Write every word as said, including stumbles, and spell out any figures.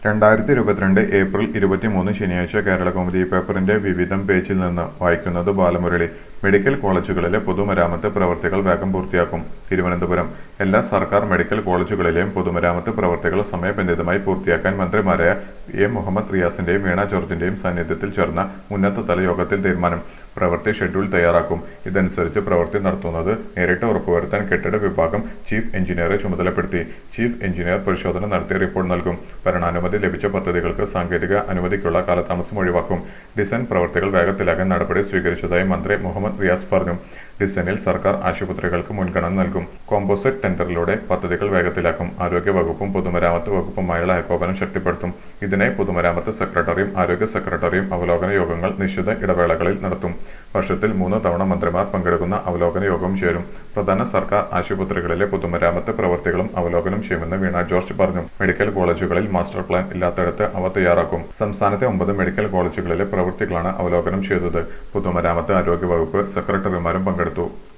രണ്ടായിരത്തി ഇരുപത്തിരണ്ട് ഏപ്രിൽ ഇരുപത്തിമൂന്ന് ശനിയാഴ്ച കേരളകൗമുദി പേപ്പറിന്റെ വിവിധം പേജിൽ നിന്ന് വായിക്കുന്നത് ബാലമുരളി. മെഡിക്കൽ കോളേജുകളിലെ പൊതുമരാമത്ത് പ്രവൃത്തികൾ വേഗം പൂർത്തിയാക്കും. തിരുവനന്തപുരം എല്ലാ സർക്കാർ മെഡിക്കൽ കോളേജുകളിലെയും പൊതുമരാമത്ത് പ്രവൃത്തികൾ സമയബന്ധിതമായി പൂർത്തിയാക്കാൻ മന്ത്രിമാരായ എ മുഹമ്മദ് റിയാസിന്റെയും വീണ ജോർജിന്റെയും സാന്നിധ്യത്തിൽ ചേർന്ന ഉന്നതതല യോഗത്തിൽ തീരുമാനം. പ്രവൃത്തി ഷെഡ്യൂൾ തയ്യാറാക്കും. ഇതനുസരിച്ച് പ്രവൃത്തി നടത്തുന്നത് നേരിട്ട് ഉറപ്പുവരുത്താൻ കെട്ടിട വിഭാഗം ചീഫ് എഞ്ചിനീയറെ ചുമതലപ്പെടുത്തി. ചീഫ് എഞ്ചിനീയർ പരിശോധന നടത്തി റിപ്പോർട്ട് നൽകും. ഭരണാനുമതി ലഭിച്ച പദ്ധതികൾക്ക് സാങ്കേതിക അനുമതിക്കുള്ള കാലതാമസം ഒഴിവാക്കും. ഡിസൈൻ പ്രവൃത്തികൾ വേഗത്തിലാക്കാൻ നടപടി സ്വീകരിച്ചതായി മന്ത്രി മുഹമ്മദ് റിയാസ് പറഞ്ഞു. ഡിസൈനിൽ സർക്കാർ ആശുപത്രികൾക്ക് മുൻഗണന നൽകും. കോമ്പോസിറ്റ് ടെൻഡറിലൂടെ പദ്ധതികൾ വേഗത്തിലാക്കും. ആരോഗ്യ വകുപ്പും പൊതുമരാമത്ത് വകുപ്പുമായുള്ള ഏകോപനം ശക്തിപ്പെടുത്തും. ഇതിനായി പൊതുമരാമത്ത് സെക്രട്ടറിയും ആരോഗ്യ സെക്രട്ടറിയും അവലോകന യോഗങ്ങൾ നിശ്ചിത ഇടവേളകളിൽ നടത്തും. വർഷത്തിൽ മൂന്ന് തവണ മന്ത്രിമാർ പങ്കെടുക്കുന്ന അവലോകന യോഗം ചേരും. പ്രധാന സർക്കാർ ആശുപത്രികളിലെ പൊതുമരാമത്ത് പ്രവൃത്തികളും അവലോകനം ചെയ്യുമെന്ന് വീണ ജോർജ് പറഞ്ഞു. മെഡിക്കൽ കോളേജുകളിൽ മാസ്റ്റർ പ്ലാൻ ഇല്ലാത്തിടത്ത് അവ തയ്യാറാക്കും. സംസ്ഥാനത്തെ ഒമ്പത് മെഡിക്കൽ കോളേജുകളിലെ പ്രവൃത്തികളാണ് അവലോകനം ചെയ്തത്. പൊതുമരാമത്ത് ആരോഗ്യ വകുപ്പ് സെക്രട്ടറിമാരും പങ്കെടുത്തു.